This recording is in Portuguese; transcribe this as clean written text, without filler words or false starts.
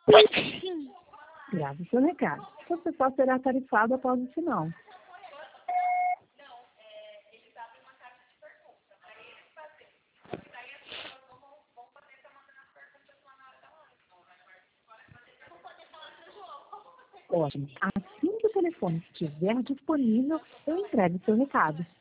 Grave seu recado. Seu pessoal será tarifado após o sinal. Ótimo. Assim que o telefone estiver disponível, eu entrego seu recado.